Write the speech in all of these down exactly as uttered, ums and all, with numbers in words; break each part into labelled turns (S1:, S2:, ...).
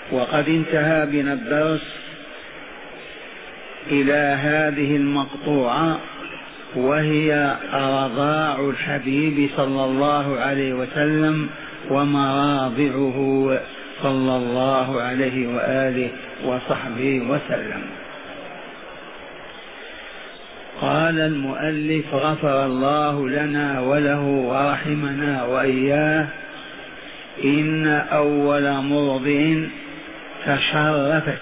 S1: وقد انتهى بنا الدرس إلى هذه المقطوعة، وهي رضاع الحبيب صلى الله عليه وسلم ومراضعه صلى الله عليه وآله وصحبه وسلم. قال المؤلف غفر الله لنا وله ورحمنا وإياه: إن أول مرضع تشرفت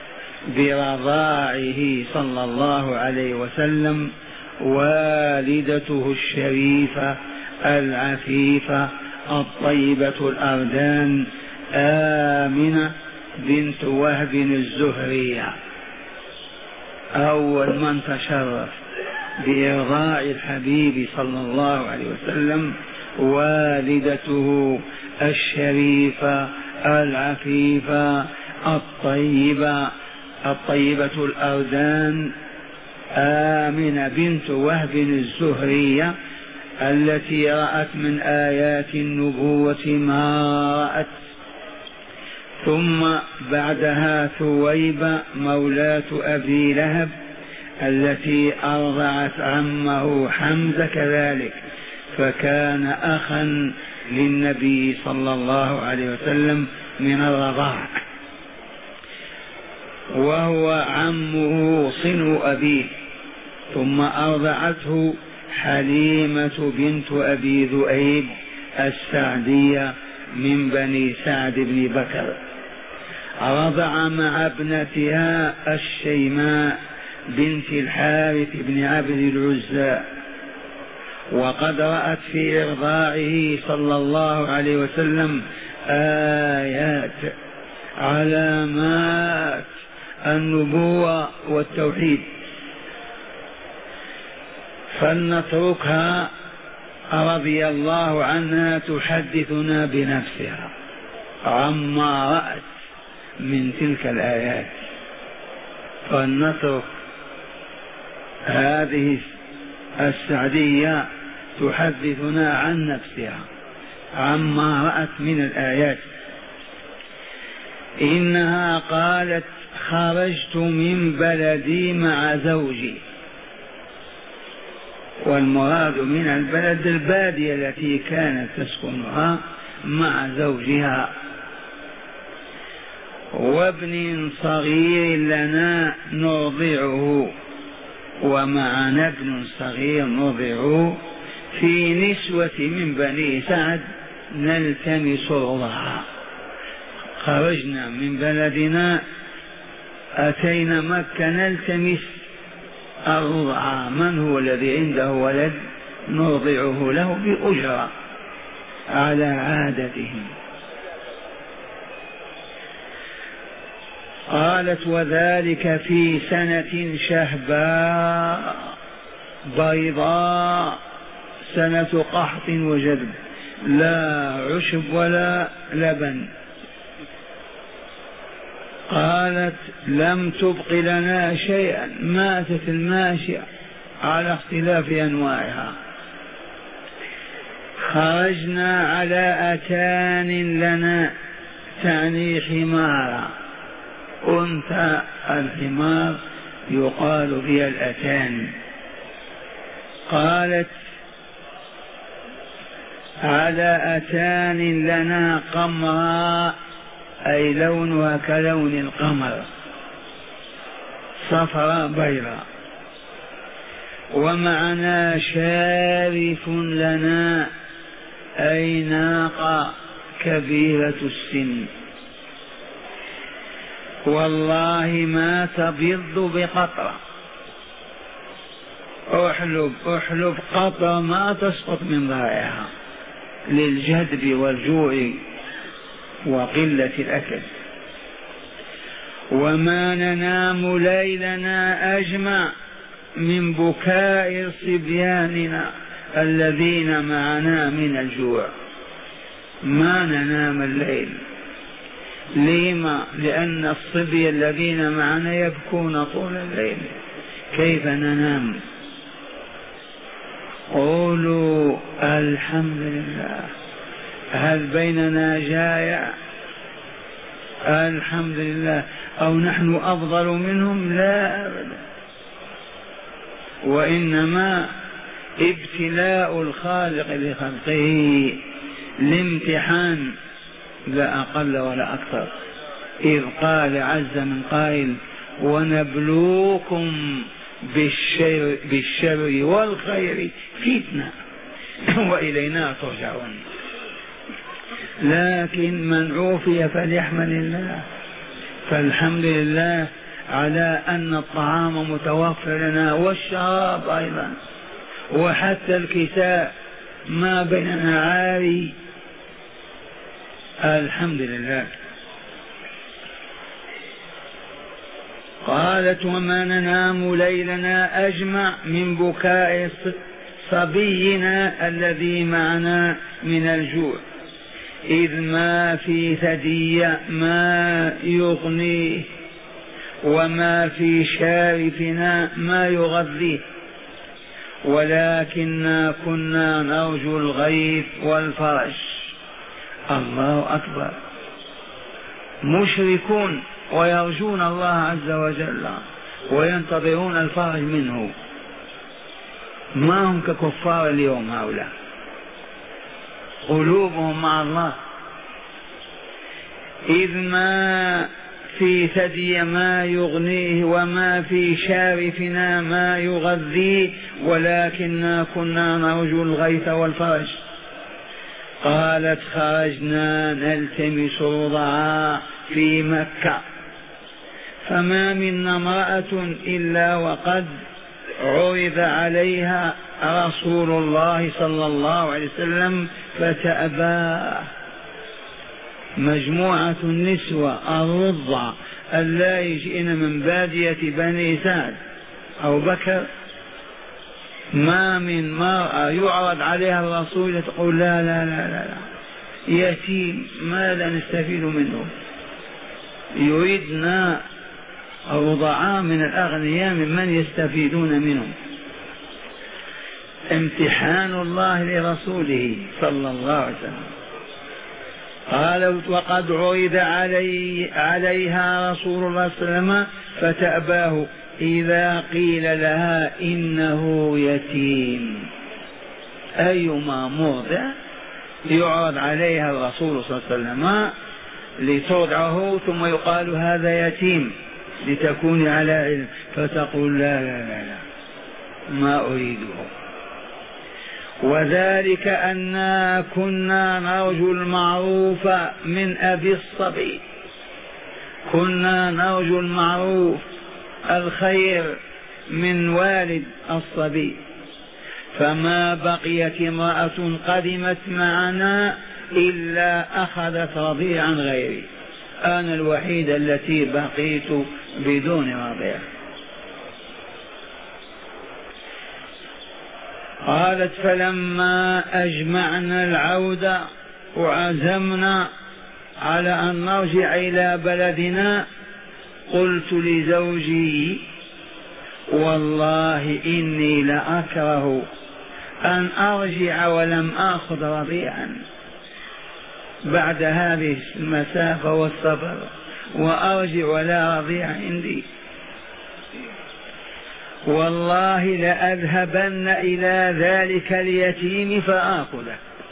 S1: برضاعه صلى الله عليه وسلم والدته الشريفة العفيفة الطيبة الأردان آمنة بنت وهب الزهرية. أول من تشرف بإرضاع الحبيب صلى الله عليه وسلم والدته الشريفة العفيفة الطيبة الطيبة الأردان آمنة بنت وهب الزهرية، التي رأت من آيات النبوة ما رأت. ثم بعدها ثويبة مولاة أبي لهب، التي أرضعت عمه حمزة كذلك، فكان أخا للنبي صلى الله عليه وسلم من الرضاع، وهو عمه صنو أبيه. ثم أرضعته حليمة بنت أبي ذؤيب السعدية من بني سعد بن بكر. رضع مع ابنتها الشيماء بنت الحارث بن عبد العزى. وقد رأت في إرضاعه صلى الله عليه وسلم آيات علامات النبوة والتوحيد، فلنتركها رضي الله عنها تحدثنا بنفسها عما رأت من تلك الآيات. فلنترك هذه السعدية تحدثنا عن نفسها عما رأت من الآيات. إنها قالت: خرجت من بلدي مع زوجي. والمراد من البلد البادية التي كانت تسكنها مع زوجها، وابن صغير لنا نرضعه، ومعنا ابن صغير نرضعه، في نسوة من بني سعد نلتمس رضعها. خرجنا من بلدنا أتينا مكة نلتمس الرضع، من هو الذي عنده ولد نرضعه له بأجرة على عادتهم. قالت: وذلك في سنة شهباء بيضاء، سنة قحط وجدب، لا عشب ولا لبن. قالت: لم تبق لنا شيئا، ماتت الماشية على اختلاف أنواعها. خرجنا على أتان لنا، تعني حمارا، أنثى الحمار يقال فيها الأتان. قالت: على أتان لنا قمراء، أي لونها كلون القمر، صفراء بيضاء. ومعنا شارف لنا، أي ناقة كبيرة السن. والله ما تبض بقطرة، أحلب أحلب قطرة ما تسقط من ضائعها للجدب والجوع وقلة الأكل. وما ننام ليلنا أجمع من بكاء صبياننا الذين معنا من الجوع، ما ننام الليل. لما؟ لأن الصبي الذين معنا يبكون طول الليل، كيف ننام؟ قولوا الحمد لله. هل بيننا جائع الحمد لله، أو نحن أفضل منهم؟ لا أبدا، وإنما ابتلاء الخالق لخلقه لامتحان، لا أقل ولا أكثر. إذ قال عز من قائل: ونبلوكم بالشر, بالشر والخير فتنة وإلينا ترجعون. لكن من عوفي فليحمد الله، فالحمد لله على أن الطعام متوفر لنا والشراب أيضا، وحتى الكساء ما بيننا عاري، الحمد لله. قالت: وما ننام ليلنا أجمع من بكاء صبينا الذي معنا من الجوع، إذ ما في ثدي ما يغنيه وما في شارفنا ما يغذيه، ولكننا كنا نرجو الغيث والفرج. الله أكبر، مشركون ويرجون الله عز وجل وينتظرون الفرج منه، ما هم ككفار اليوم هؤلاء، قلوبهم مع الله. إذ ما في ثدي ما يغنيه وما في شارفنا ما يغذيه، ولكننا كنا نرجو الغيث والفرج. قالت: خرجنا نلتمس رضعا في مكة، فما منا امرأة إلا وقد عرض عليها رسول الله صلى الله عليه وسلم فتأباه. مجموعة النسوة الرضع اللائي جئن من بادية بني سعد أو بكر، ما من مرأة يعرض عليها الرسول تقول: لا لا لا لا, لا. يتيم ماذا نستفيد منه؟ يريدنا الرضعاء من الأغنياء ممن يستفيدون منهم. امتحان الله لرسوله صلى الله عليه وسلم. قالت: وقد عرض علي عليها رسول الله صلى الله عليه وسلم فتأباه إذا قيل لها إنه يتيم. أيما مرضع يعرض عليها الرسول صلى الله عليه وسلم لترضعه ثم يقال هذا يتيم لتكون على علم، فتقول: لا لا لا, لا ما أريده. وذلك أننا كنا نرجو المعروف من أبي الصبي، كنا نرجو المعروف الخير من والد الصبي، فما بقيت امرأة قدمت معنا إلا أخذت رضيعا غيري، أنا الوحيدة التي بقيت بدون رضيع. قالت: فلما أجمعنا العودة وعزمنا على أن نرجع إلى بلدنا قلت لزوجي: والله إني لأكره أن أرجع ولم آخذ رضيعا بعد هذه المسافة والسفر، وأرجع ولا رضيع عندي، والله لأذهبن إلى ذلك اليتيم فآخذه.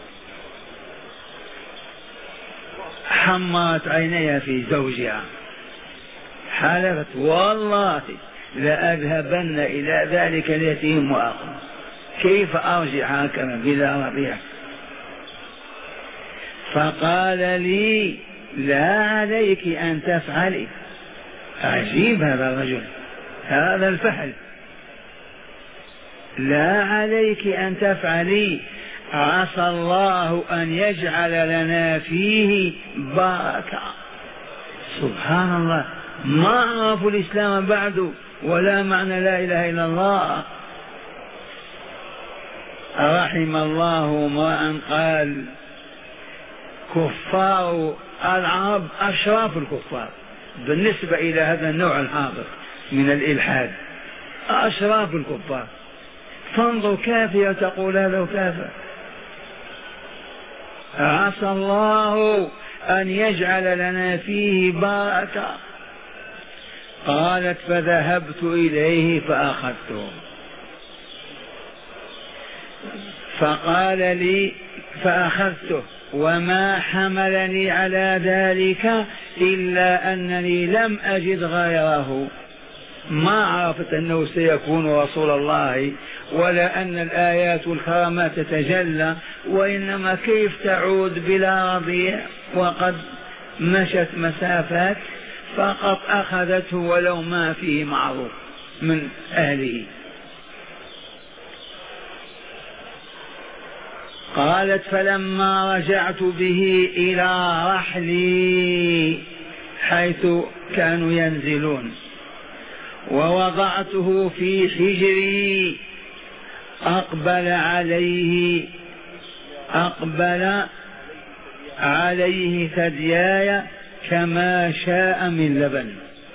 S1: حمرت عينيها في زوجها، حلفت: والله لأذهبن إلى ذلك اليتيم وآخذه. كيف أرجع هكذا بلا رضيع؟ فقال لي: لا عليك أن تفعلي. عجيب هذا الرجل، هذا الفحل. لا عليك أن تفعلي، عسى الله أن يجعل لنا فيه بركة. سبحان الله، ما عرفوا الإسلام بعد ولا معنى لا إله إلا الله. رحم الله امرأ قال: كفار العرب أشراف الكفار بالنسبة إلى هذا النوع الحاضر من الإلحاد، أشراف الكفار. تنظر كافية تقول هذا كافر. عسى الله أن يجعل لنا فيه بركة. قالت فذهبت إليه فأخذته، فقال لي فأخذته وما حملني على ذلك إلا أنني لم أجد غيره، ما عرفت أنه سيكون رسول الله ولا أن الآيات والكرامات تتجلى، وإنما كيف تعود بلا رضيع وقد مشت مسافات، فقط أخذته ولو ما فيه معروف من أهله. قالت فلما رجعت به إلى رحلي حيث كانوا ينزلون ووضعته في حجري أقبل عليه أقبل عليه ثدياي كما شاء من لبن،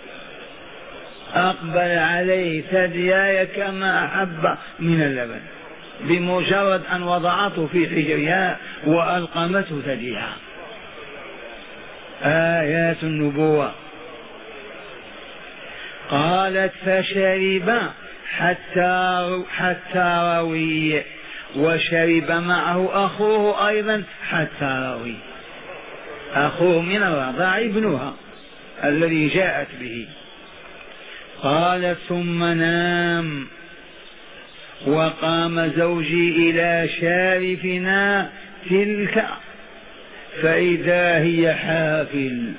S1: أقبل عليه ثدياي كما أحب من اللبن، بمجرد أن وضعته في حجرها وألقمته ثديها. آيات النبوة. قالت فشرب حتى حتى روي، وشرب معه أخوه أيضا حتى روي، أخوه من الرضاع ابنها الذي جاءت به. قالت ثم نام وقام زوجي إلى شارفنا تلك فإذا هي حافل،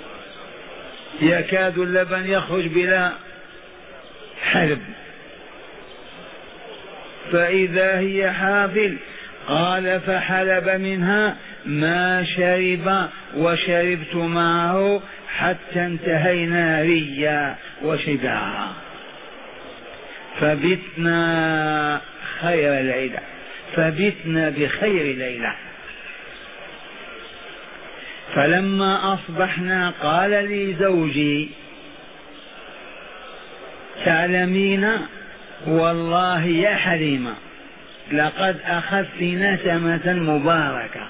S1: يكاد اللبن يخرج بلا حلب، فإذا هي حافل. قال فحلب منها ما شرب وشربت معه حتى انتهينا ريا وشبعا، فبتنا خير ليلة، فبتنا بخير ليلة. فلما أصبحنا قال لي زوجي تعلمين والله يا حليمة لقد أخذت نسمة مباركة،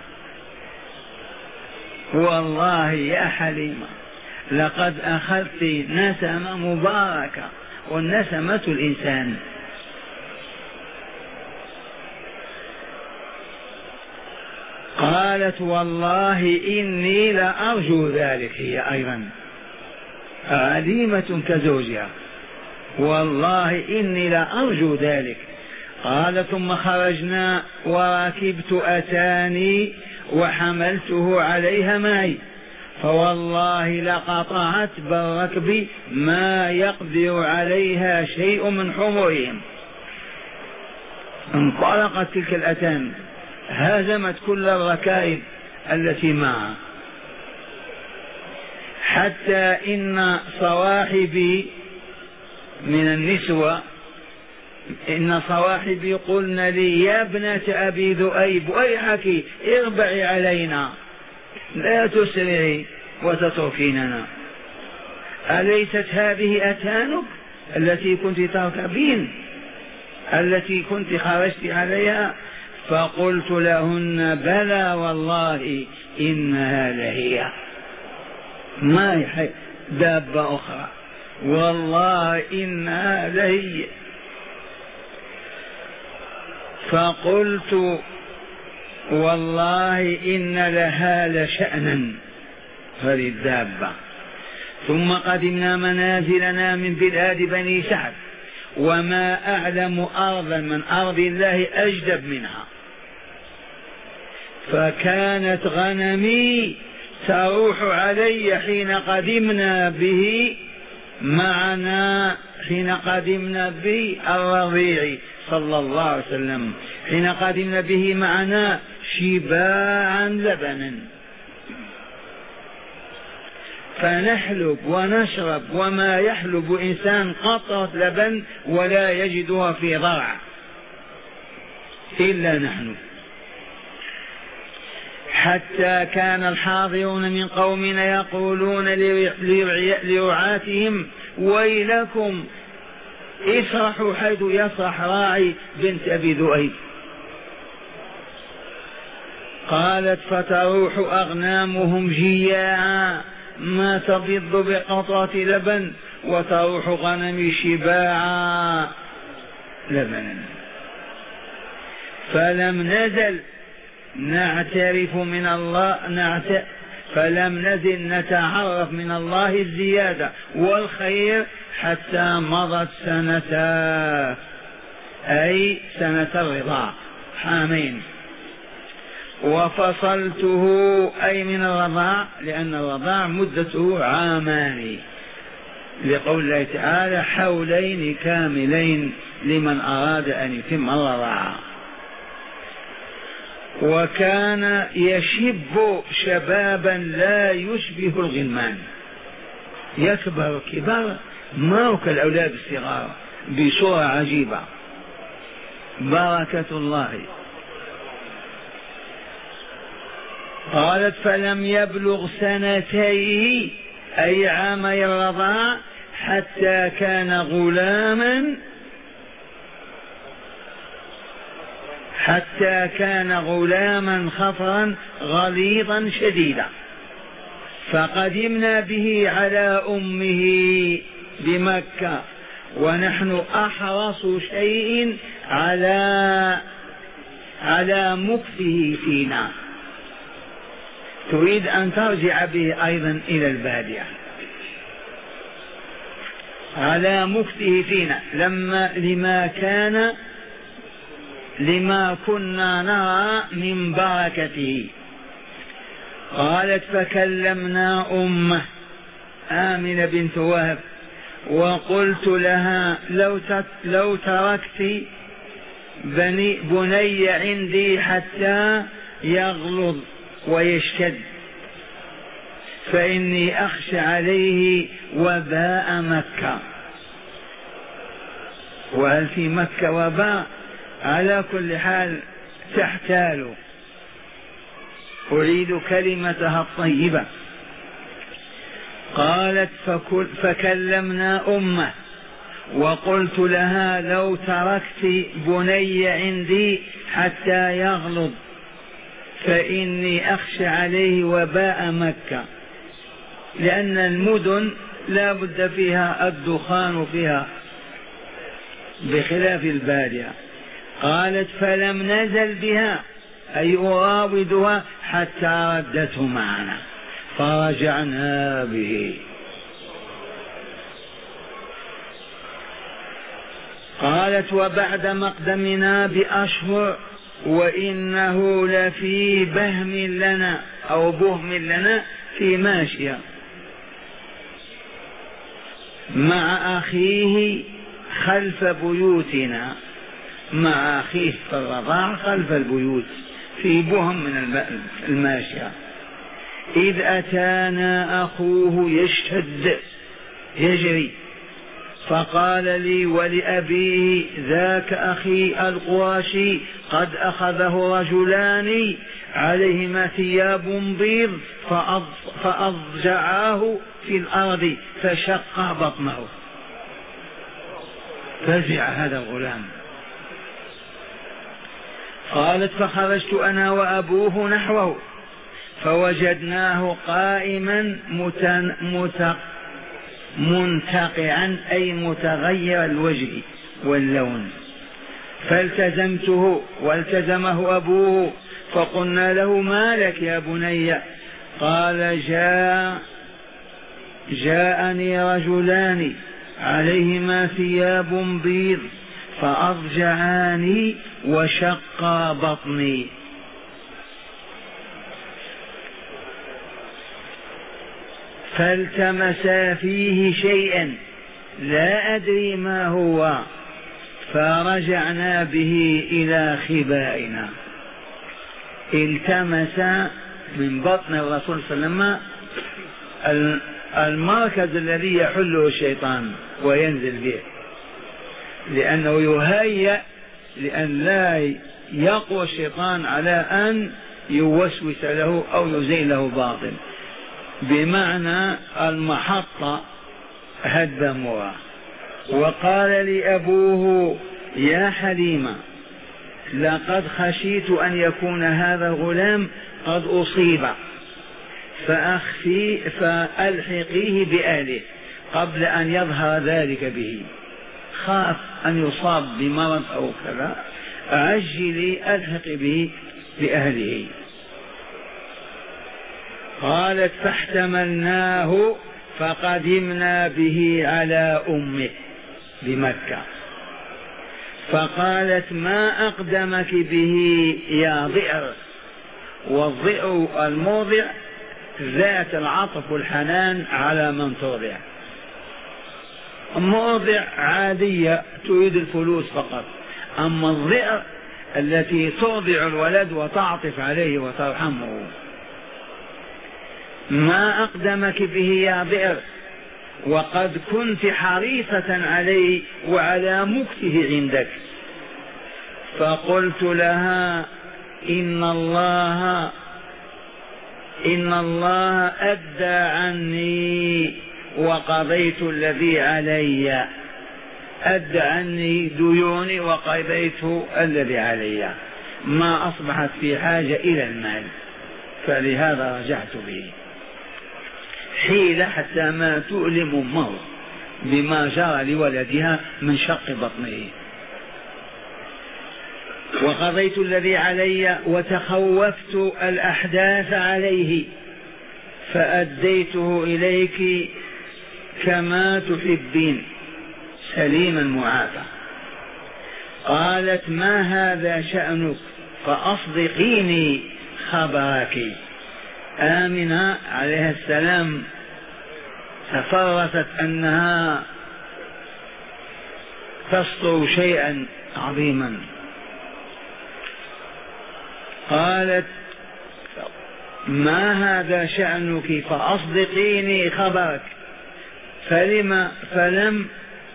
S1: والله يا حليمة لقد أخذت نسمة مباركة، والنسمة الإنسان. قالت والله إني لأرجو ذلك، هي أيضا عليمة كزوجها، والله إني لأرجو ذلك. قال ثم خرجنا وركبت أتاني وحملته عليها معي، فوالله لقطعت بالركب ما يقدر عليها شيء من حمرهم. انطلقت تلك الأتان هزمت كل الركائب التي معها، حتى إن صواحبي من النسوة إن صواحبي قلن لي يا ابنة أبي ذؤيب ويحك اربعي علينا لا تسرعي وتتركيننا، أليست هذه أتانك التي كنت تركبين التي كنت خرجت عليها؟ فقلت لهن بلى والله إنها لهي، ما هي دابة أخرى، والله إنها لهي. فقلت والله إن لها لشأنا هذه الدابة. ثم قدمنا منازلنا من بلاد بني سعد، وما أعلم أرضا من أرض الله أجدب منها، فكانت غنمي تروح علي حين قدمنا به معنا، حين قدمنا به الرضيع صلى الله عليه وسلم، حين قدمنا به معنا شباعا لبنا، فنحلب ونشرب وما يحلب إنسان قطرة لبن ولا يجدها في ضرع إلا نحن. حتى كان الحاضرون من قومنا يقولون لرعاتهم ويلكم اسرحوا حيث يسرح راعي بنت أبي ذؤيب. قالت فتروح أغنامهم جياعا ما تبض بقطرة لبن وتروح غنم شباعا لبنا. فلم نزل نعترف من الله نعت... فلم نزل نتعرف من الله الزيادة والخير حتى مضت سنتا، أي سنة الرضاع حامين. وفصلته أي من الرضاع، لأن الرضاع مدته عامان، لقول الله تعالى حولين كاملين لمن أراد أن يتم الرضاعة. وكان يشب شبابا لا يشبه الغلمان، يكبر كبار ما هو كالأولاد الصغار بصورة عجيبة، بركة الله. قالت فلم يبلغ سنتيه أي عامي الرضاع حتى كان غلاما حتى كان غلاما خطرا غليظا شديدا. فقدمنا به على أمه بمكة ونحن أحرص شيء على على مكثه فينا، تريد أن ترجع به أيضا إلى البادية، على مكثه فينا لما لما كان لما كنا نرى من بركته. قالت فكلمنا أمه آمنة بنت وهب وقلت لها لو لو تركت بني بني عندي حتى يغلظ ويشتد فإني أخشى عليه وباء مكة. وهل في مكة وباء؟ على كل حال تحتال. أريد كلمتها الطيبة. قالت فكلمنا أمه وقلت لها لو تركت بني عندي حتى يغلظ فإني أخشى عليه وباء مكة، لأن المدن لا بد فيها الدخان فيها بخلاف البادية. قالت فلم نزل بها أي أراودها حتى ردته معنا فرجعنا به. قالت وبعد مقدمنا بأشهر وإنه لفي بهم لنا أو بهم لنا في ماشية مع أخيه خلف بيوتنا، مع أخيه في الرضاع خلف البيوت في بهم من الماشية. إذ أتانا أخوه يشتد يجري فقال لي ولأبيه ذاك أخي القرشي قد أخذه رجلان عليهما ثياب بيض فأضجعاه في الأرض فشق بطنه. فزع هذا الغلام. قالت فخرجت أنا وأبوه نحوه فوجدناه قائما متن... منتقعا أي متغير الوجه واللون. فالتزمته والتزمه أبوه فقلنا له ما لك يا بني؟ قال جاء جاءني رجلان عليهما ثياب بيض فأضجعاني وشق بطني. فالتمسا فيه شيئا لا أدري ما هو فرجعنا به إلى خبائنا. التمس من بطن الرسول صلى الله عليه وسلم المركز الذي يحله الشيطان وينزل به، لأنه يهيأ لأن لا يقوى الشيطان على أن يوسوس له أو يزين له باطل، بمعنى المحطة هدموها. وقال لأبوه يا حليمة لقد خشيت أن يكون هذا الغلام قد أصيب فأخفي فألحقيه بأهله قبل أن يظهر ذلك به، خاف أن يصاب بمرض أو كذا، عجلي ألحق به بأهله. قالت فاحتملناه فقدمنا به على أمه بمكة، فقالت ما أقدمك به يا ضئر، والضئر الموضع ذات العطف والحنان على من ترضع، موضع عادية تريد الفلوس فقط، أما الضئر التي ترضع الولد وتعطف عليه وترحمه. ما أقدمك به يا ضئر وقد كنت حريصة عليه وعلى مكته عندك. فقلت لها إن الله إن الله أدى عني وقضيت الذي علي، أدى عني ديوني وقضيت الذي علي، ما أصبحت في حاجة إلى المال، فلهذا رجعت به حيلة حتى ما تؤلم أمه بما جرى لولدها من شق بطنه. وقضيت الذي علي وتخوفت الأحداث عليه فأديته إليك كما تحبين سليما معافى. قالت ما هذا شأنك فأصدقيني خبرك. آمنة عليها السلام تفرست أنها تسطر شيئا عظيما. قالت ما هذا شأنك فأصدقيني خبرك. فلم فلم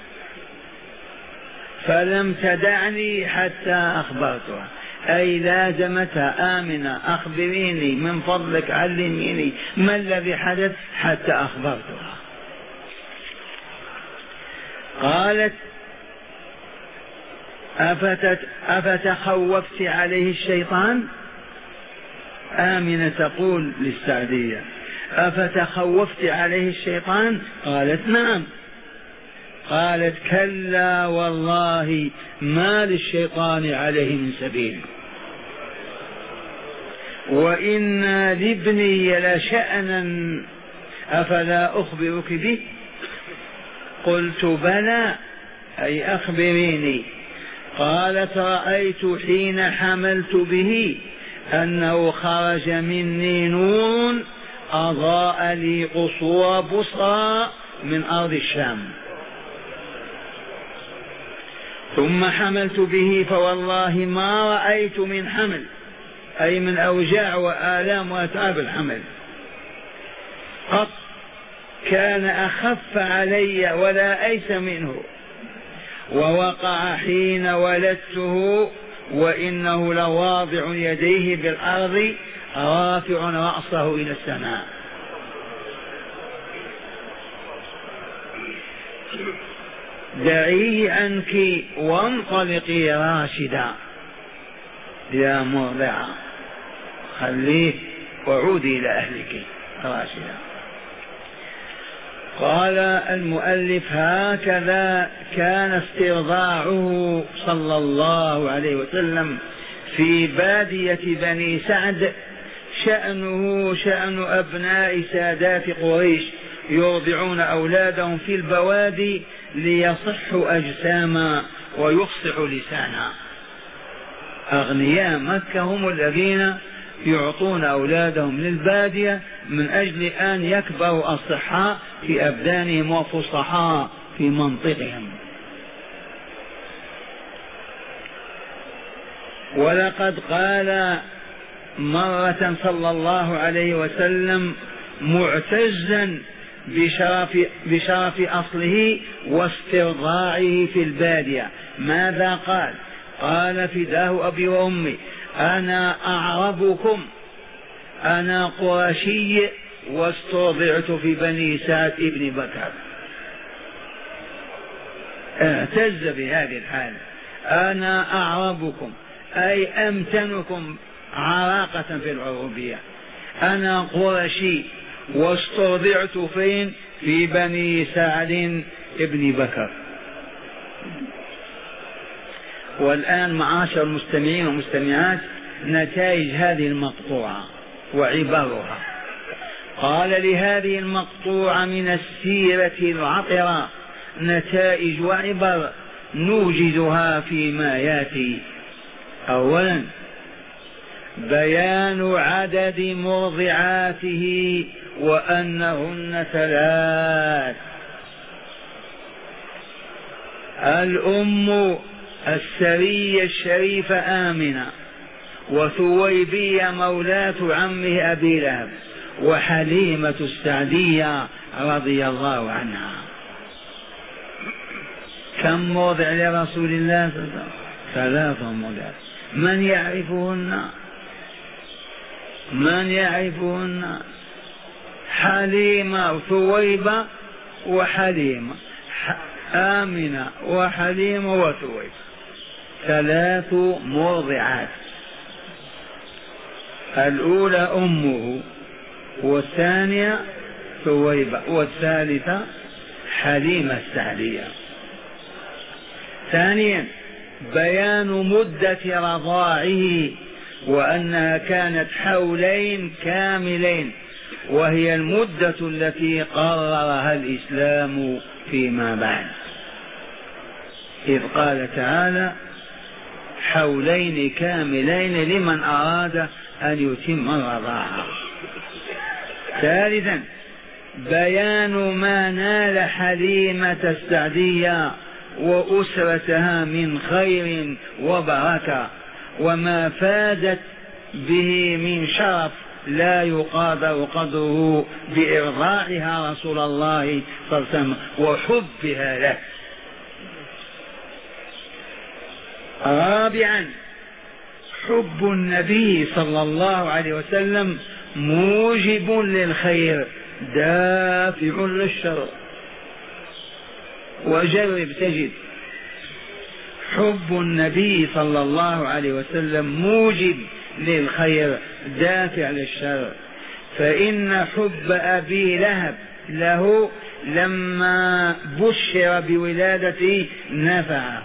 S1: فلم تدعني حتى أخبرتها، أي لازمتها آمنة أخبريني من فضلك علميني ما الذي حدث حتى أخبرتها. قالت أفتت أفتخوفت عليه الشيطان. آمنة تقول للسعدية أفتخوفت عليه الشيطان؟ قالت نعم. قالت كلا والله ما للشيطان عليه من سبيل، وإن لابني لشأنا أفلا أخبرك به؟ قلت بلى، أي أخبريني. قالت رأيت حين حملت به أنه خرج مني نور أضاء لي قصور بصرى من أرض الشام، ثم حملت به فوالله ما رأيت من حمل، أي من أوجاع وآلام وأتعاب الحمل، قط كان أخف علي ولا أيس منه، ووقع حين ولدته وإنه لواضع يديه بالأرض رافع رأسه إلى السماء. دعيه عنك وانطلقي راشدا يا مرضعة، خليه وعودي إلى أهلك راشدا. قال المؤلف هكذا كان استرضاعه صلى الله عليه وسلم في بادية بني سعد، شأنه شأن أبناء سادات قريش يرضعون أولادهم في البوادي ليصحوا أجساما ويفصحوا لسانا. أغنياء مكة هم الذين يعطون أولادهم للبادية من أجل أن يكبروا أصحاء في أبدانهم وفصحاء في منطقهم. ولقد قال مرة صلى الله عليه وسلم معتزا بشرف, بشرف أصله واسترضاعه في البادية، ماذا قال؟ قال فداه أبي وأمي أنا أعربكم، أنا قرشي واسترضعت في بني سعد ابن بكر. اعتز بهذه الحال، أنا أعربكم أي أمتنكم عراقة في العروبية. أنا قرشي واسترضعت فين؟ في بني سعد ابن بكر. والآن معاشر المستمعين والمستمعات نتائج هذه المقطوعة وعبرها. قال لهذه المقطوعة من السيرة العطرة نتائج وعبر نوجدها فيما ياتي. أولا بيان عدد مرضعاته وأنهن ثلاث. الأم السرية الشريفة آمنة، وثويبية مولاة عمه أبي لهب، وحليمة السعدية رضي الله عنها. كم موضع لرسول الله صلى الله عليه وسلم؟ ثلاث موضع. من يعرفهن؟ من يعرفهن؟ حليمة وثويبة وحليمة، آمنة وحليمة وثويبة، ثلاث مرضعات. الأولى أمه، والثانية ثويبة، والثالثة حليمة السعدية. ثانيا بيان مدة رضاعه وأنها كانت حولين كاملين، وهي المدة التي قررها الإسلام فيما بعد، إذ قال تعالى حولين كاملين لمن أراد أن يتم الرضاعة. ثالثا بيان ما نال حليمة السعدية وأسرتها من خير وبركة، وما فازت به من شرف لا يقادر قدره بإرضاعها رسول الله صلى الله عليه وسلم وحبها له. رابعا حب النبي صلى الله عليه وسلم موجب للخير دافع للشر. وجرب تجد حب النبي صلى الله عليه وسلم موجب للخير دافع للشر. فإن حب أبي لهب له لما بشر بولادته نفعه.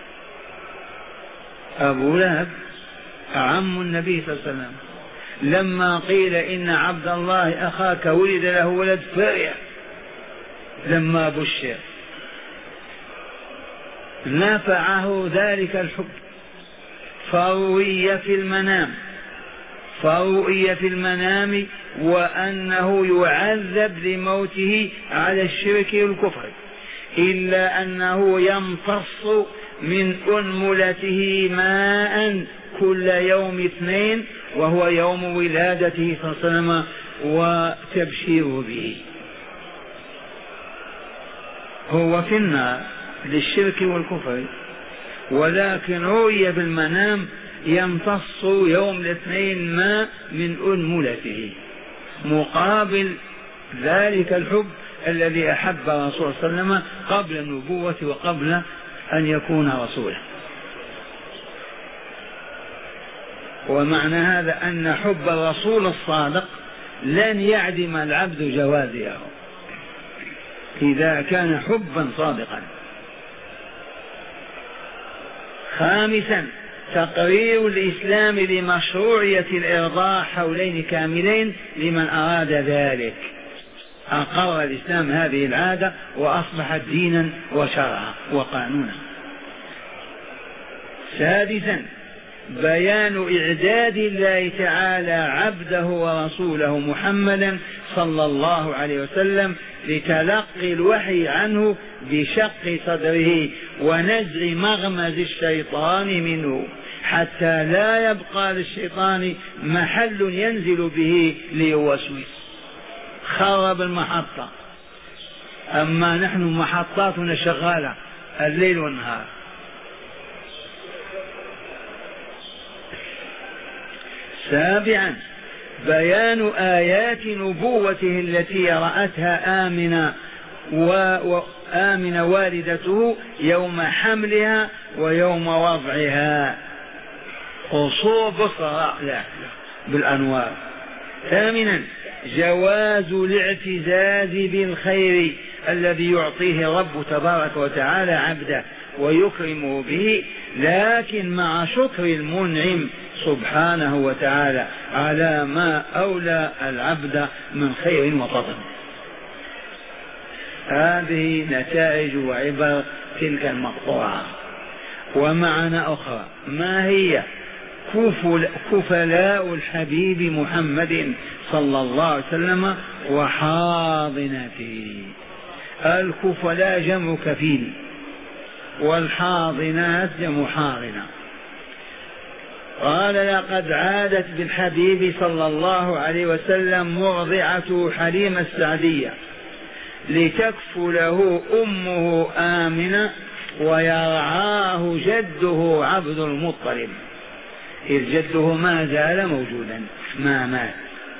S1: أبو لهب عم النبي صلى الله عليه وسلم، لما قيل إن عبد الله أخاك ولد له ولد فرح لما بشر، نفعه ذلك الحب. فروي في المنام فروي في المنام وأنه يعذب لموته على الشرك والكفر، إلا أنه يمتص من أنملته ماء كل يوم اثنين، وهو يوم ولادته صلى الله عليه وسلم، وتبشير به. هو في النار للشرك والكفر، ولكن رؤي بالمنام يمتص يوم الاثنين ماء من أنملته مقابل ذلك الحب الذي أحب رسول صلى الله عليه وسلم قبل النبوة وقبل أن يكون رسولا. ومعنى هذا أن حب الرسول الصادق لن يعدم العبد جوازه إذا كان حبا صادقا. خامسا تقرير الإسلام لمشروعية الإرضاع حولين كاملين لمن أراد ذلك. أقر الإسلام هذه العادة وأصبحت دينا وشرعا وقانونا. سادسا بيان إعداد الله تعالى عبده ورسوله محمدا صلى الله عليه وسلم لتلقي الوحي عنه بشق صدره ونزع مغمز الشيطان منه، حتى لا يبقى للشيطان محل ينزل به ليوسوس. خرب المحطة، أما نحن محطاتنا شغالة الليل والنهار. سابعا بيان آيات نبوته التي رأتها آمنة وآمنة والدته يوم حملها ويوم وضعها. قصور بصرى لا بالأنوار. ثامنا جواز الاعتزاز بالخير الذي يعطيه رب تبارك وتعالى عبده ويكرمه به، لكن مع شكر المنعم سبحانه وتعالى على ما أولى العبد من خير وفضل. هذه نتائج وعبر تلك المقطوعة. ومعنى أخرى، ما هي؟ كفلاء الحبيب محمد صلى الله عليه وسلم وحاضنته. الكفلاء جمع كفيل، والحاضنات جمع حاضنة. قال لقد عادت بالحبيب صلى الله عليه وسلم مرضعته حليمة السعدية لتكفله أمه آمنة ويرعاه جده عبد المطلب، إذ جده ما زال موجودا ما مات،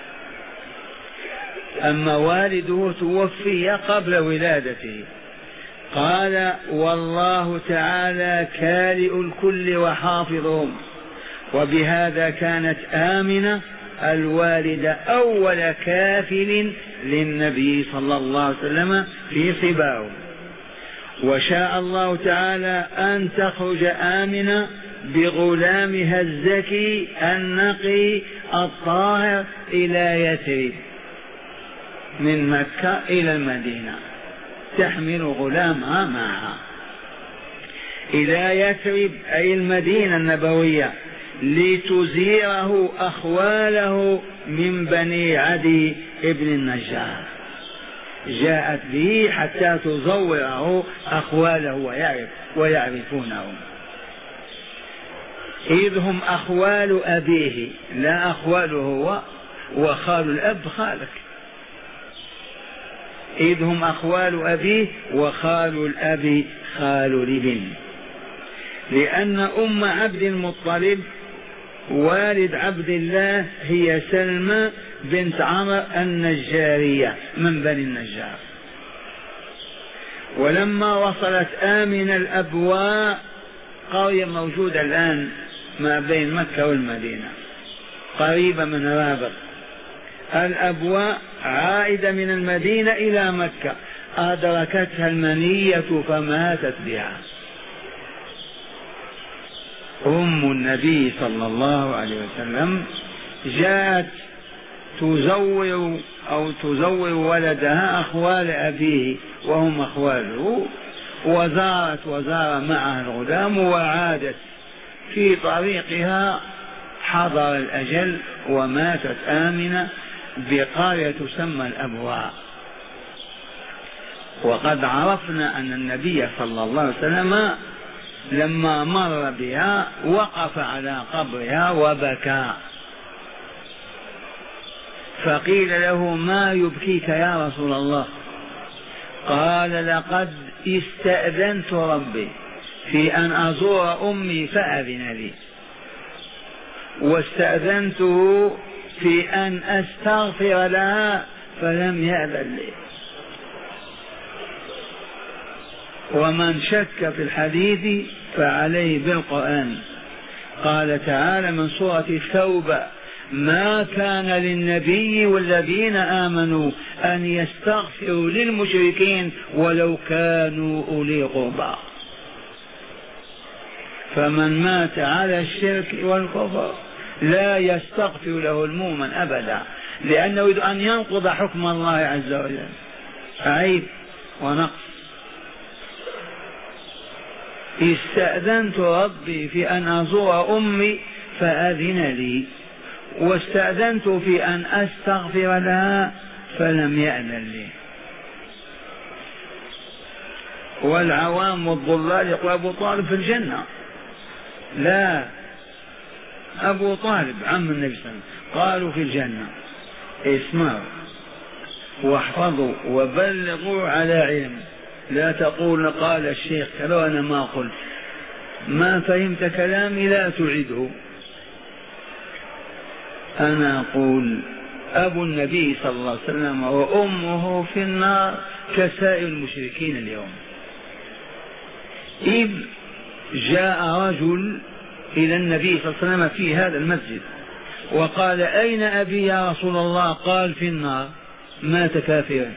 S1: أما والده توفي قبل ولادته. قال والله تعالى كالئ الكل وحافظهم. وبهذا كانت آمنة الوالدة أول كافل للنبي صلى الله عليه وسلم في صباه. وشاء الله تعالى أن تخرج آمنة بغلامها الزكي النقي الطاهر إلى يثرب من مكة إلى المدينة، تحمل غلامها معها إلى يثرب أي المدينة النبوية، لتزيره أخواله من بني عدي ابن النجار. جاءت به حتى تزوره أخواله ويعرف ويعرفونه، إذ هم أخوال أبيه لا أخواله هو، وخال الأب خالك، إذ هم أخوال أبيه وخال الأب خال الابن. لأن أم عبد المطلب والد عبد الله هي سلمى بنت عمرو النجارية من بني النجار. ولما وصلت آمنة الأبواء، قرية موجودة الآن ما بين مكة والمدينة قريبة من رابغ، الأبواء عائدة من المدينة إلى مكة، أدركتها المنية فماتت بها. أم النبي صلى الله عليه وسلم جاءت تزور أو تزور ولدها أخوال أبيه وهم أخواله، وزارت وزار معها الغلام، وعادت في طريقها حضر الأجل وماتت آمنة بقرية تسمى الأبواء. وقد عرفنا أن النبي صلى الله عليه وسلم لما مر بها وقف على قبرها وبكى، فقيل له ما يبكيك يا رسول الله؟ قال لقد استأذنت ربي في أن أزور أمي فأذن لي، واستأذنته في أن أستغفر لها فلم يأذن لي. ومن شك في الحديث فعليه بالقرآن. قال تعالى من سورة التوبة ما كان للنبي والذين آمنوا أن يستغفروا للمشركين ولو كانوا أولي قربى. فمن مات على الشرك والكفر لا يستغفر له المؤمن أبدا، لأنه يريد أن ينقض حكم الله عز وجل، عيب ونقص. استأذنت ربي في أن أزور أمي فأذن لي، واستأذنت في أن أستغفر لها فلم يأذن لي. والعوام والضلال يقول أبو طالب في الجنة، لا، أبو طالب عم النبي صلى الله عليه وسلم قالوا في الجنة. اسمعوا واحفظوا وبلغوا على علم، لا تقول قال الشيخ لو أنا ما قلت، ما فهمت كلامي لا تعيده. أنا أقول أبو النبي صلى الله عليه وسلم وأمه في النار كسائر المشركين اليوم. إذ جاء رجل إلى النبي صلى الله عليه وسلم في هذا المسجد وقال أين أبي يا رسول الله؟ قال في النار، مات كافرا.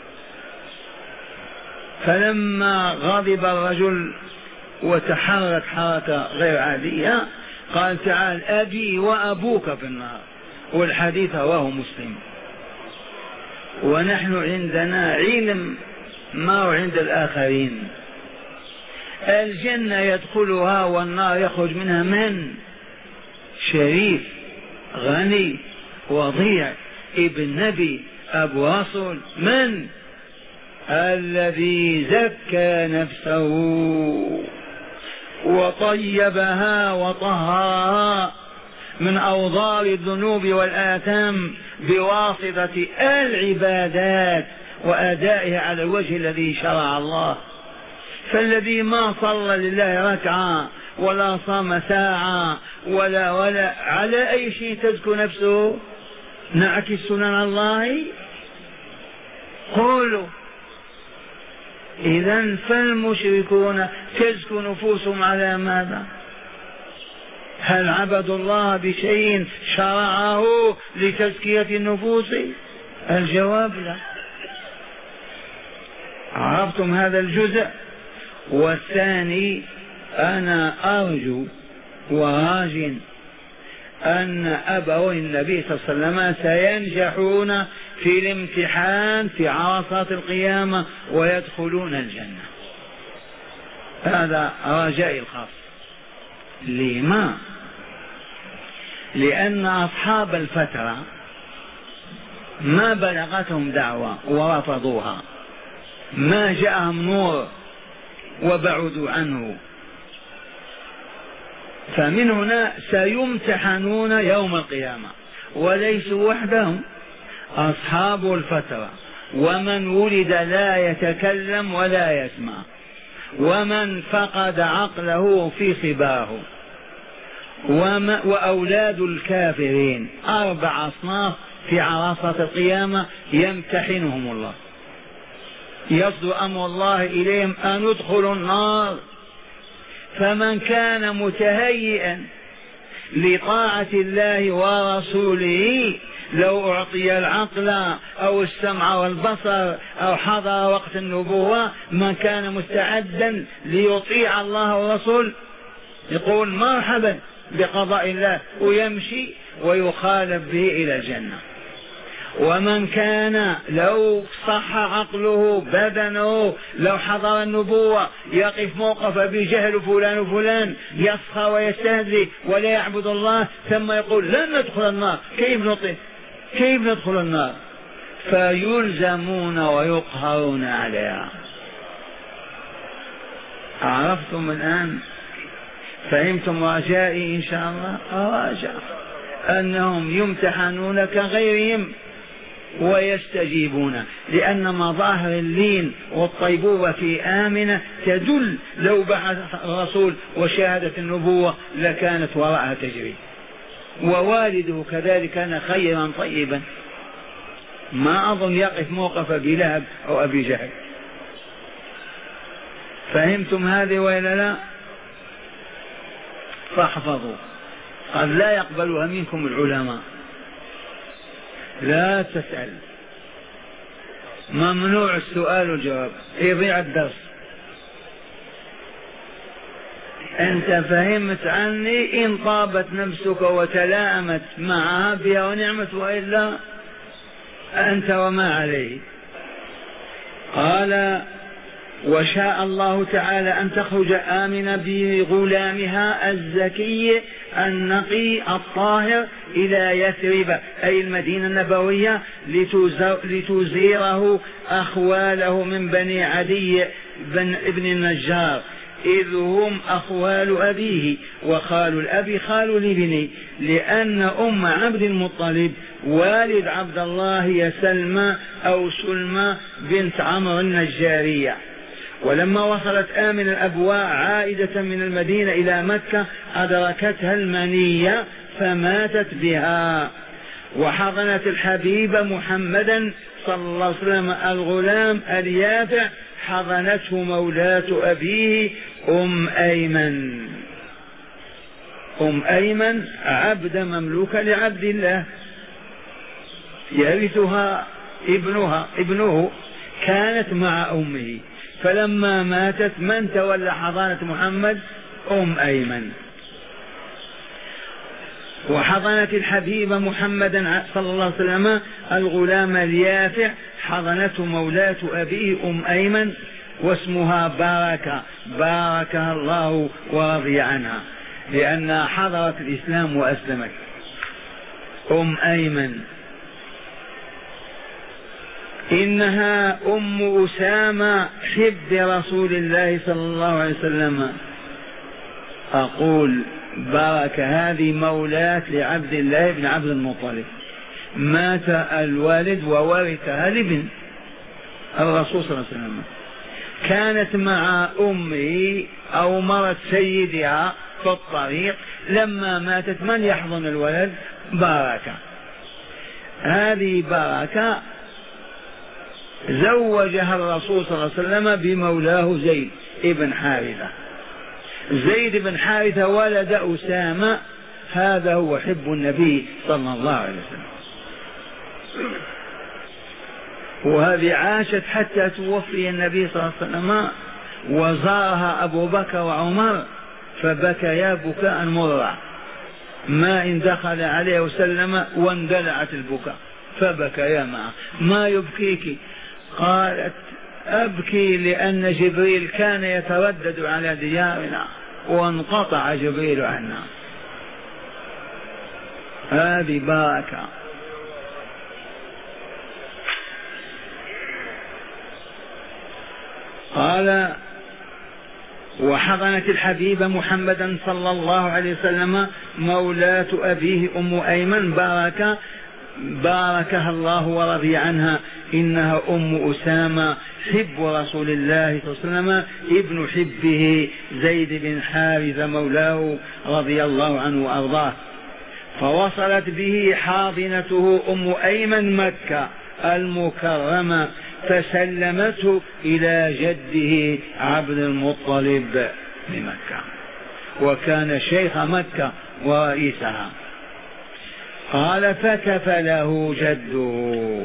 S1: فلما غضب الرجل وتحرك حركة غير عادية قال تعال أبي وأبوك في النار، والحديث رواه مسلم. ونحن عندنا علم ما هو عند الآخرين. الجنة يدخلها والنار يخرج منها من؟ شريف غني وضيع ابن نبي أبو رسول. من؟ الذي زكى نفسه وطيبها وطهرها من أوضار الذنوب والآثام بواسطة العبادات وأدائها على الوجه الذي شرع الله. فالذي ما صلى لله ركعة ولا صام ساعة ولا ولا على أي شيء تزكو نفسه؟ نعكس سنن الله؟ قولوا. إذن فالمشركون تزكو نفوسهم على ماذا؟ هل عبدوا الله بشيء شرعه لتزكية النفوس؟ الجواب لا. عرفتم هذا الجزء؟ والثاني أنا أرجو وراج أن أبوي النبي صلى الله عليه وسلم سينجحون في الامتحان في عرصات القيامة ويدخلون الجنة. هذا رجائي الخاص. لما؟ لأن أصحاب الفترة ما بلغتهم دعوة ورفضوها، ما جاءهم نور وبعدوا عنه، فمن هنا سيمتحنون يوم القيامة. وليسوا وحدهم، أصحاب الفترة ومن ولد لا يتكلم ولا يسمع ومن فقد عقله في صباه وأولاد الكافرين، أربع أصناف في عرصة القيامة يمتحنهم الله. يصدر أمر الله إليهم أن ادخلوا النار، فمن كان متهيئا لطاعة الله ورسوله لو أعطي العقل أو السمع والبصر أو حضر وقت النبوة، من كان مستعدا ليطيع الله والرسول يقول مرحبا بقضاء الله ويمشي ويخالف به إلى الجنة. ومن كان لو صح عقله بدنه لو حضر النبوة يقف موقف بجهل فلان وفلان يسخى ويستهزئ ولا يعبد الله ثم يقول لن ندخل النار، كيف نطيع كيف ندخل النار؟ فيلزمون ويقهرون عليها. عرفتم الآن؟ فهمتم رجائي إن شاء الله؟ رجاء أنهم يمتحنون كغيرهم ويستجيبون، لأن مظاهر اللين والطيبوبة في آمنة تدل لو بعث الرسول وشهادة النبوة لكانت وراءها تجري. ووالده كذلك كان خيرا طيبا، ما أظن يقف موقف بلهب أو أبي جهل. فهمتم هذه وإلا لا؟ فاحفظوا، قد لا يقبلها منكم العلماء. لا تسأل، ممنوع السؤال والجواب، يضيع الدرس. أنت فهمت عني إن طابت نفسك وتلائمت معها بها ونعمت، وإلا أنت وما عليه. قال وشاء الله تعالى أن تخرج آمنة بغلامها الزكي النقي الطاهر إلى يثرب أي المدينة النبوية لتزيره أخواله من بني عدي بن ابن النجار، إذ هم أخوال أبيه وخال الأب خال الابن، لأن أم عبد المطلب والد عبد الله هي سلمى أو سلمى بنت عمرو النجارية. ولما وصلت آمن الأبواء عائدة من المدينة إلى مكة أدركتها المنية فماتت بها، وحضنت الحبيب محمدا صلى الله عليه وسلم الغلام اليافع، حضنته مولاة أبيه أم أيمن. أم أيمن عبد مملوكة لعبد الله يرثها ابنها ابنه، كانت مع أمه، فلما ماتت من تولى حضانة محمد؟ أم أيمن. وحضنت الحبيب محمدا صلى الله عليه وسلم الغلام اليافع، حضنته مولاة أبيه أم أيمن، واسمها باركة، باركها الله ورضي عنها لأنها حضرت الإسلام وأسلمت. أم أيمن إنها أم أسامة حب رسول الله صلى الله عليه وسلم. أقول باركة هذه مولاة لعبد الله بن عبد المطلب، مات الوالد وورثها الابن الرسول صلى الله عليه وسلم، كانت مع أمه أو مرت سيدها في الطريق، لما ماتت من يحضن الولد؟ باركة. هذه باركة زوجها الرسول صلى الله عليه وسلم بمولاه زيد ابن حارثة. زيد بن حارثة ولد أسامة، هذا هو حب النبي صلى الله عليه وسلم. وهذه عاشت حتى توفي النبي صلى الله عليه وسلم، وزارها أبو بكر وعمر فبكيا بكاء مرا، ما إن دخل عليه وسلم واندلعت البكاء فبكيا معه. ما يبكيك؟ قالت أبكي لأن جبريل كان يتردد على ديارنا وانقطع جبريل عنا. هذه باركة. قال وحضنت الحبيب محمدا صلى الله عليه وسلم مولاة أبيه أم أيمن باركة، باركها الله ورضي عنها، إنها أم أسامة حب رسول الله صلى الله عليه وسلم ابن حبه زيد بن حارثة مولاه رضي الله عنه وأرضاه. فوصلت به حاضنته أم أيمن مكة المكرمة، فسلمته إلى جده عبد المطلب بمكة، وكان شيخ مكة ورئيسها. قال فكفله جده،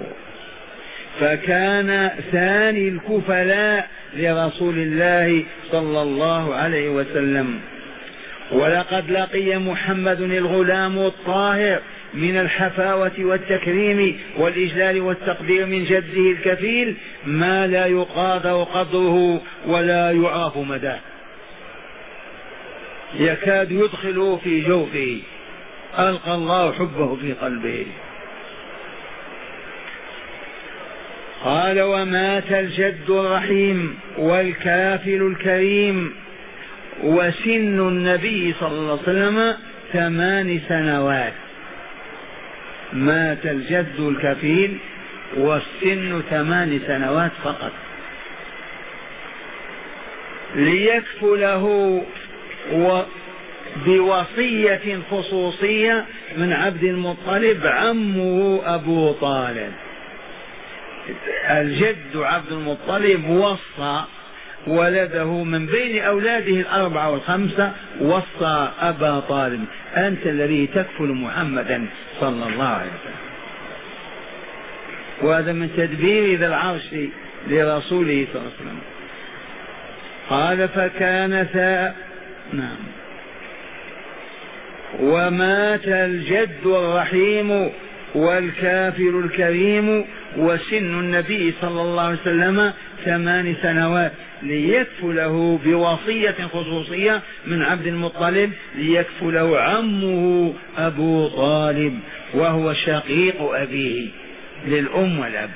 S1: فكان ثاني الكفلاء لرسول الله صلى الله عليه وسلم. ولقد لقي محمد الغلام الطاهر من الحفاوة والتكريم والإجلال والتقدير من جده الكفيل ما لا يقادر قدره ولا يعرف مداه، يكاد يدخله في جوفه، ألقى الله حبه في قلبه. قال ومات الجد الرحيم والكافل الكريم وسن النبي صلى الله عليه وسلم ثمان سنوات. مات الجد الكفيل والسن ثمان سنوات فقط، ليكفله و بوصية خصوصية من عبد المطلب عمه أبو طالب. الجد عبد المطلب وصى ولده من بين أولاده الأربعة والخمسة، وصى أبا طالب أنت الذي تكفل محمدا صلى الله عليه وسلم. وهذا من تدبير ذي العرش لرسوله صلى الله عليه وسلم. قال فكان ثاء نعم ومات الجد الرحيم والكافر الكريم وسن النبي صلى الله عليه وسلم ثمان سنوات، ليكفله بوصية خصوصية من عبد المطلب، ليكفله عمه أبو طالب وهو شقيق أبيه للأم والأب.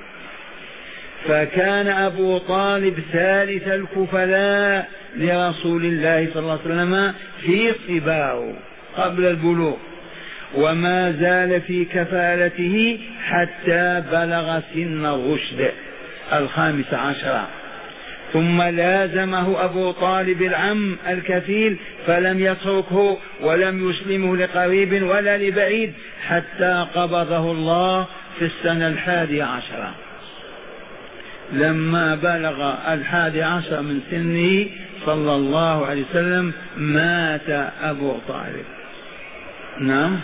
S1: فكان أبو طالب ثالث الكفلاء لرسول الله صلى الله عليه وسلم في صباه قبل البلوغ، وما زال في كفالته حتى بلغ سن الرشد الخامس عشر. ثم لازمه أبو طالب العم الكفيل فلم يتركه ولم يسلمه لقريب ولا لبعيد حتى قبضه الله في السنة الحادية عشرة. لما بلغ الحادي عشر من سنه صلى الله عليه وسلم مات أبو طالب. نعم.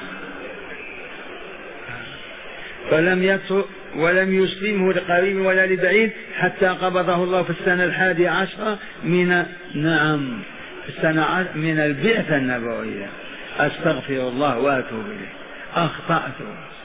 S1: فلم يترك ولم يسلمه لقريب ولا لبعيد حتى قبضه الله في السنة الحادية عشرة من نعم السنة من البعثة النبوية. أستغفر الله وأتوب إليه، أخطأت.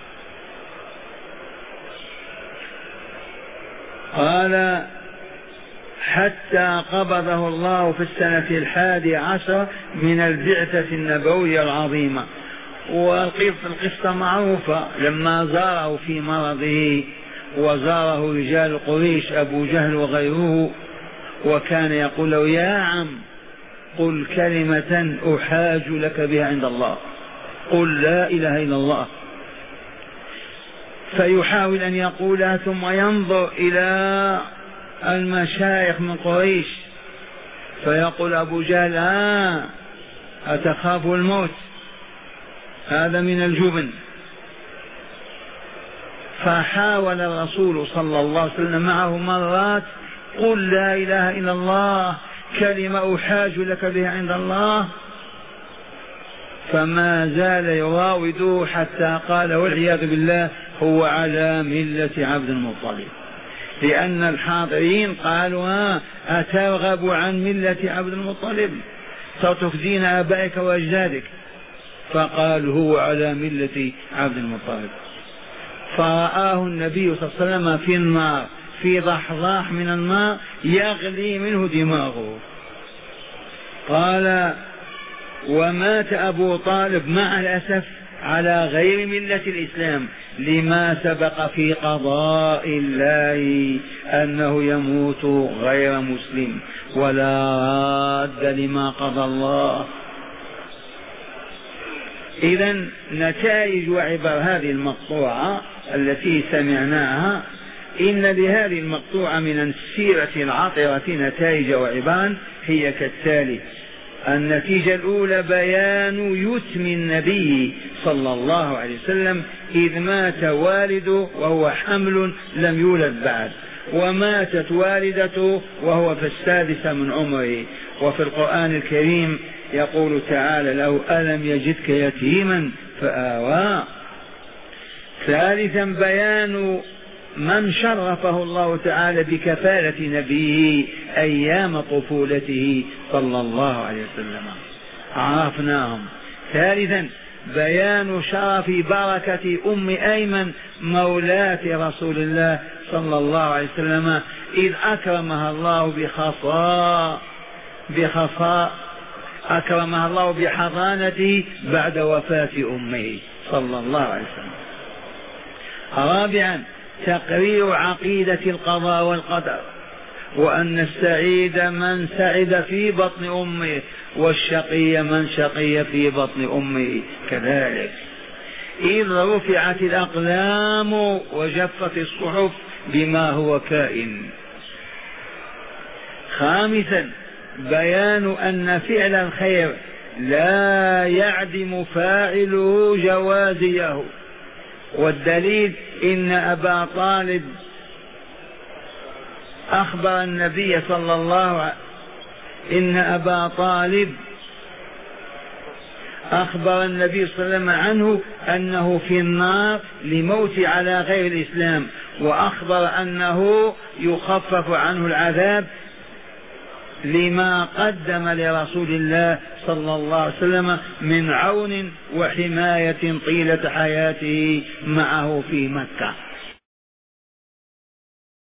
S1: قال حتى قبضه الله في السنة الحادية عشرة من البعثة النبوية العظيمة. والقصة معروفة، لما زاره في مرضه وزاره رجال قريش أبو جهل وغيره، وكان يقول له يا عم قل كلمة أحاج لك بها عند الله، قل لا إله إلا الله. فيحاول أن يقولها ثم ينظر إلى المشايخ من قريش فيقول أبو جهل آه أتخاف الموت؟ هذا من الجبن. فحاول الرسول صلى الله عليه وسلم معه مرات قل لا إله إلا الله كلمة أحاج لك بها عند الله، فما زال يراوده حتى قال والعياذ بالله هو على ملة عبد المطلب. لأن الحاضرين قالوا ها أترغب عن ملة عبد المطلب تترك دين آبائك وأجدادك؟ فقال هو على ملة عبد المطلب. فرآه النبي صلى الله عليه وسلم في النار، في ضحضاح من النار يغلي منه دماغه. قال ومات أبو طالب مع الأسف على غير ملة الإسلام، لما سبق في قضاء الله أنه يموت غير مسلم ولا راد لما قضى الله. إذن نتائج وعبر هذه المقطوعة التي سمعناها، إن لهذه المقطوعة من السيرة العطرة نتائج وعبرا هي كالتالي: النتيجة الأولى بيان يتم النبي صلى الله عليه وسلم إذ مات والده وهو حمل لم يولد بعد، وماتت والدته وهو في السادسة من عمره. وفي القرآن الكريم يقول تعالى له ألم يجدك يتيما فآوى. ثالثا بيان من شرفه الله تعالى بكفالة نبيه أيام طفولته صلى الله عليه وسلم، عرفناهم. ثالثا بيان شرف بركة أم أيمن مولاة رسول الله صلى الله عليه وسلم إذ أكرمها الله بخصاء بخصاء أكرمها الله بحضانته بعد وفاة أمه صلى الله عليه وسلم. رابعا تقرير عقيدة القضاء والقدر، وأن السعيد من سعد في بطن أمه والشقي من شقي في بطن أمه كذلك، إذ رفعت الأقلام وجفت الصحف بما هو كائن. خامسا بيان أن فعل الخير لا يعدم فاعله جوازيه، والدليل إن أبا طالب أخبر النبي صلى الله عليه إن أبا طالب أخبر النبي صلى الله عليه وسلم عنه أنه في النار لموت على غير الإسلام، وأخبر أنه يخفف عنه العذاب لما قدم لرسول الله صلى الله عليه وسلم من عون وحماية طيلة حياته معه في مكة.